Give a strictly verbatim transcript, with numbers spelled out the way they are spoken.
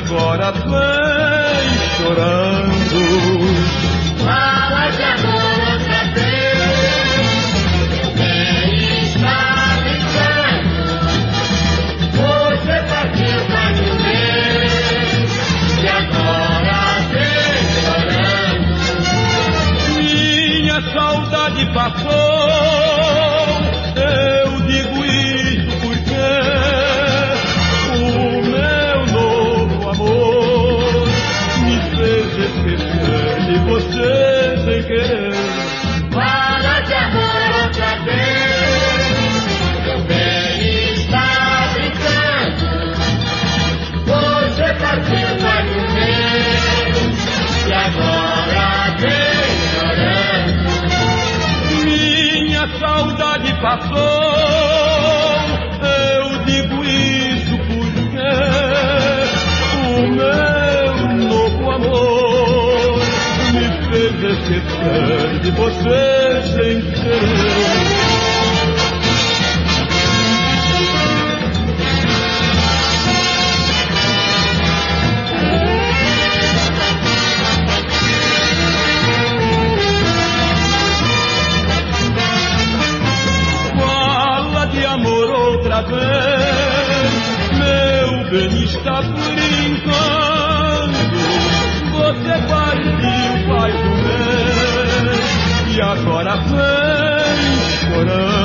agora vem chorando. Fala de amor outra vez, meu bem está brincando. Você partiu faz um mês e agora vem chorando. Minha saudade passou, eu digo isso porque o meu novo amor me fez esquecer de você sem querer. Fala de amor outra vez, meu bem está brincando. Você partiu faz um mês e agora vem chorando. Minha saudade passou, eu digo isso porque o meu novo amor me fez esquecer de você sem querer. Fala de amor outra vez, meu bem está brincando. Você partiu faz um mês e agora vem chorando.